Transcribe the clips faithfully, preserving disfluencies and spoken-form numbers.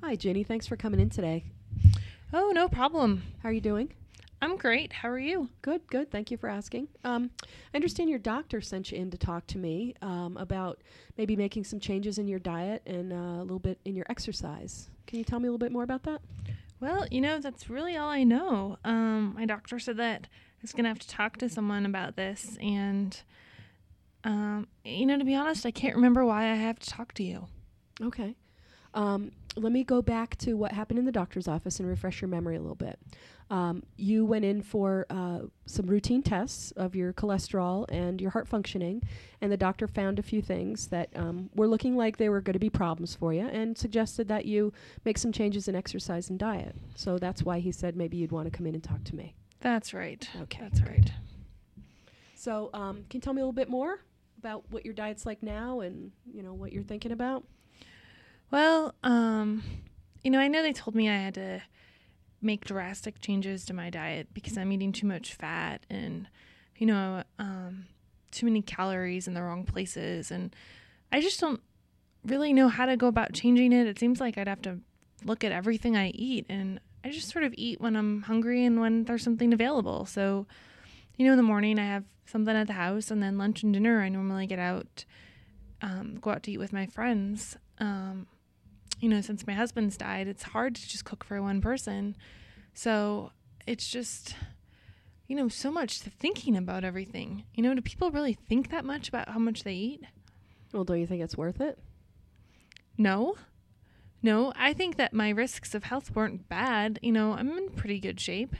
Hi, Ginny. Thanks for coming in today. Oh, no problem. How are you doing? I'm great. How are you? Good, good. Thank you for asking. Um, I understand your doctor sent you in to talk to me um, about maybe making some changes in your diet and uh, a little bit in your exercise. Can you tell me a little bit more about that? Well, you know, that's really all I know. Um, my doctor said that I was going to have to talk to someone about this. And, um, you know, to be honest, I can't remember why I have to talk to you. Okay. Um, let me go back to what happened in the doctor's office and refresh your memory a little bit. Um, you went in for uh, some routine tests of your cholesterol and your heart functioning, and the doctor found a few things that um, were looking like they were going to be problems for you and suggested that you make some changes in exercise and diet. So that's why he said maybe you'd want to come in and talk to me. That's right. Okay. That's right. So um, can you tell me a little bit more about what your diet's like now and, you know, what you're thinking about? Well, um, you know, I know they told me I had to make drastic changes to my diet because I'm eating too much fat and, you know, um, too many calories in the wrong places. And I just don't really know how to go about changing it. It seems like I'd have to look at everything I eat, and I just sort of eat when I'm hungry and when there's something available. So, you know, in the morning I have something at the house, and then lunch and dinner I normally get out, um, go out to eat with my friends. Um, you know, since my husband's died, it's hard to just cook for one person. So it's just, you know, so much thinking about everything. You know, do people really think that much about how much they eat? Well, don't you think it's worth it? No. No, I think that my risks of health weren't bad. You know, I'm in pretty good shape.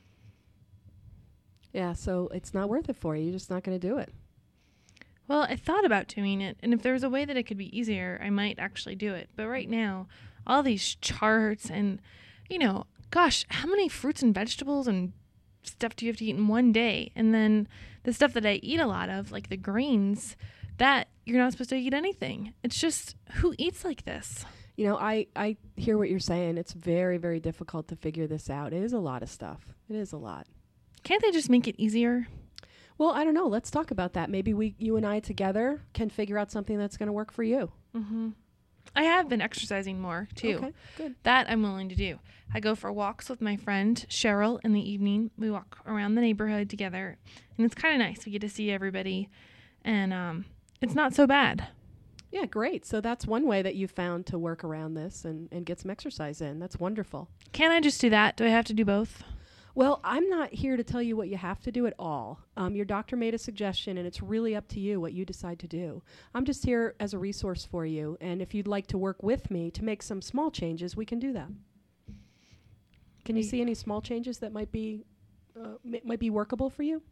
Yeah, so it's not worth it for you. You're just not going to do it. Well, I thought about doing it, and if there was a way that it could be easier, I might actually do it. But right now, all these charts and, you know, gosh, how many fruits and vegetables and stuff do you have to eat in one day? And then the stuff that I eat a lot of, like the grains, that you're not supposed to eat anything. It's just, who eats like this? You know, I, I hear what you're saying. It's very, very difficult to figure this out. It is a lot of stuff. It is a lot. Can't they just make it easier? Well, I don't know. Let's talk about that. Maybe we, you and I together can figure out something that's going to work for you. Mm-hmm. I have been exercising more, too. Okay, good. That I'm willing to do. I go for walks with my friend Cheryl in the evening. We walk around the neighborhood together, and it's kind of nice. We get to see everybody, and um, it's not so bad. Yeah, great. So that's one way that you found to work around this and, and get some exercise in. That's wonderful. Can't I just do that? Do I have to do both? Well, I'm not here to tell you what you have to do at all. Um, your doctor made a suggestion, and it's really up to you what you decide to do. I'm just here as a resource for you, and if you'd like to work with me to make some small changes, we can do that. Can you see any small changes that might be uh, m- might be workable for you?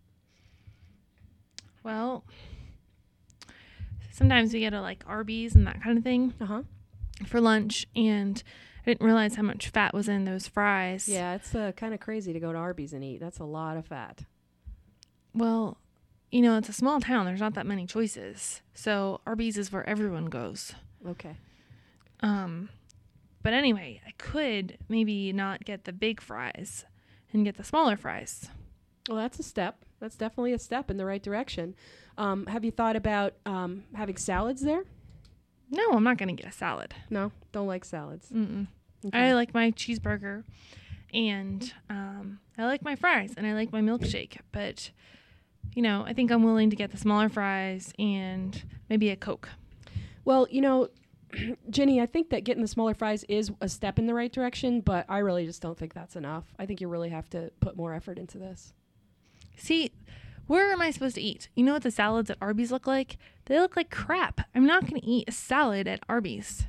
Well, sometimes we go to like Arby's and that kind of thing Uh-huh. for lunch, and I didn't realize how much fat was in those fries. Yeah, it's uh, kind of crazy to go to Arby's and eat. That's a lot of fat. Well, you know, it's a small town. There's not that many choices. So Arby's is where everyone goes. Okay. Um, but anyway, I could maybe not get the big fries and get the smaller fries. Well, that's a step. That's definitely a step in the right direction. Um, have you thought about um, having salads there? No, I'm not going to get a salad. No, don't like salads. Mm-mm. Okay. I like my cheeseburger, and um, I like my fries, and I like my milkshake. But, you know, I think I'm willing to get the smaller fries and maybe a Coke. Well, you know, Ginny, I think that getting the smaller fries is a step in the right direction, but I really just don't think that's enough. I think you really have to put more effort into this. See, where am I supposed to eat? You know what the salads at Arby's look like? They look like crap. I'm not going to eat a salad at Arby's.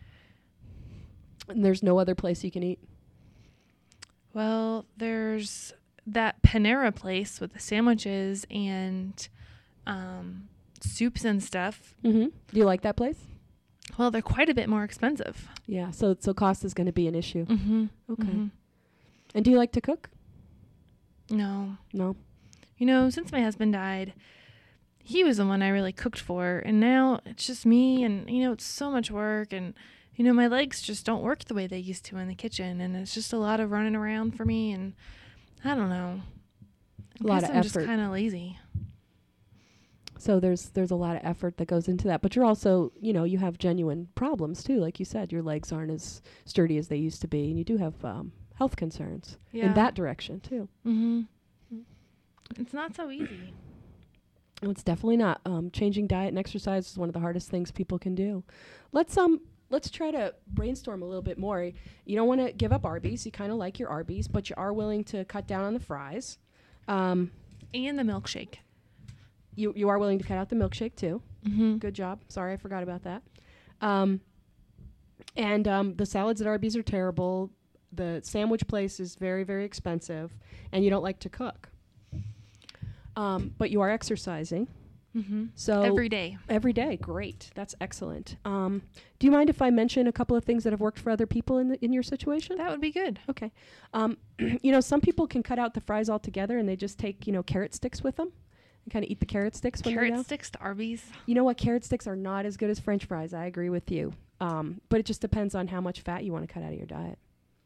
And there's no other place you can eat? Well, there's that Panera place with the sandwiches and um, soups and stuff. Mm-hmm. Do you like that place? Well, they're quite a bit more expensive. Yeah, so so cost is going to be an issue. Mm-hmm. Okay. Mm-hmm. And do you like to cook? No. No. You know, since my husband died, he was the one I really cooked for. And now it's just me, and, you know, it's so much work. And, you know, my legs just don't work the way they used to in the kitchen. And it's just a lot of running around for me. And I don't know. I A lot guess of I'm effort. just kind of lazy. So there's there's a lot of effort that goes into that. But you're also, you know, you have genuine problems too. Like you said, your legs aren't as sturdy as they used to be, and you do have um, health concerns Yeah. in that direction too. Mm-hmm. It's not so easy. No, it's definitely not. Um, changing diet and exercise is one of the hardest things people can do. Let's um let's try to brainstorm a little bit more. You don't want to give up Arby's. You kind of like your Arby's, but you are willing to cut down on the fries. Um, And the milkshake. you you are willing to cut out the milkshake too. Mm-hmm. Good job. Sorry, I forgot about that. Um, and um, the salads at Arby's are terrible. The sandwich place is very, very expensive, and you don't like to cook. Um, but you are exercising. Mm-hmm. So Every day. every day, great. That's excellent. Um, do you mind if I mention a couple of things that have worked for other people in the, in your situation? That would be good. Okay. Um, you know, some people can cut out the fries altogether, and they just take, you know, carrot sticks with them and kind of eat the carrot sticks when Carrot they go. sticks to Arby's. You know what? Carrot sticks are not as good as French fries. I agree with you. Um, but it just depends on how much fat you want to cut out of your diet.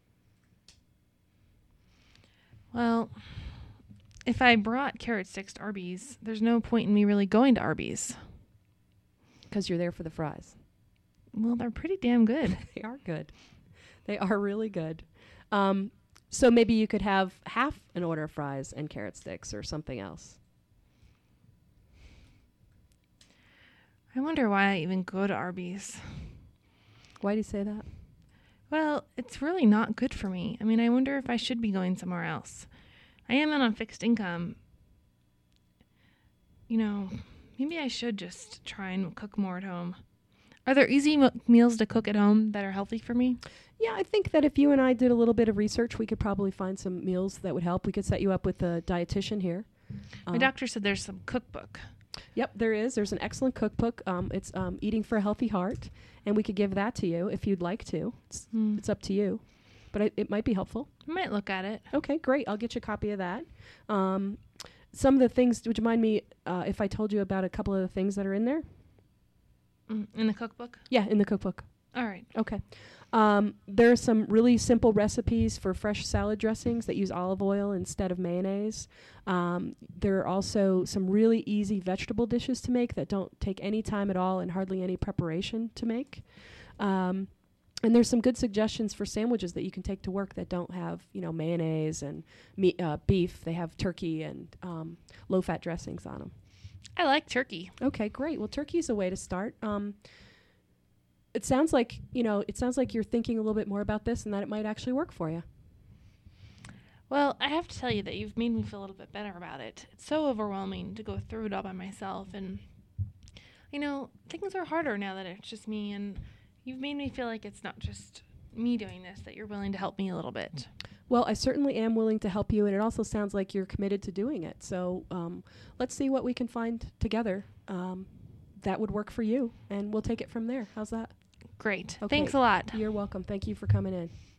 Well, if I brought carrot sticks to Arby's, there's no point in me really going to Arby's. Because you're there for the fries. Well, they're pretty damn good. They are good. They are really good. Um, so maybe you could have half an order of fries and carrot sticks or something else. I wonder why I even go to Arby's. Why do you say that? Well, it's really not good for me. I mean, I wonder if I should be going somewhere else. I am on a fixed income. You know, maybe I should just try and cook more at home. Are there easy mo- meals to cook at home that are healthy for me? Yeah, I think that if you and I did a little bit of research, we could probably find some meals that would help. We could set you up with a dietitian here. My Um, doctor said there's some cookbook. Yep, there is. There's an excellent cookbook. Um, it's um, Eating for a Healthy Heart, and we could give that to you if you'd like to. It's, Hmm. it's up to you, but it, it might be helpful. I might look at it. Okay, great. I'll get you a copy of that. Um, some of the things, would you mind me uh, if I told you about a couple of the things that are in there? Mm, in the cookbook? Yeah, in the cookbook. All right. Okay. Um, there are some really simple recipes for fresh salad dressings that use olive oil instead of mayonnaise. Um, there are also some really easy vegetable dishes to make that don't take any time at all and hardly any preparation to make. Um, and there's some good suggestions for sandwiches that you can take to work that don't have, you know, mayonnaise and meat, uh, beef. They have turkey and um, low-fat dressings on them. I like turkey. Okay, great. Well, turkey's a way to start. Um, it sounds like, you know, it sounds like you're thinking a little bit more about this and that it might actually work for you. Well, I have to tell you that you've made me feel a little bit better about it. It's so overwhelming to go through it all by myself. And, you know, things are harder now that it's just me. And you've made me feel like it's not just me doing this, that you're willing to help me a little bit. Well, I certainly am willing to help you, and it also sounds like you're committed to doing it. So um, let's see what we can find together um, that would work for you, and we'll take it from there. How's that? Great. Okay. Thanks a lot. You're welcome. Thank you for coming in.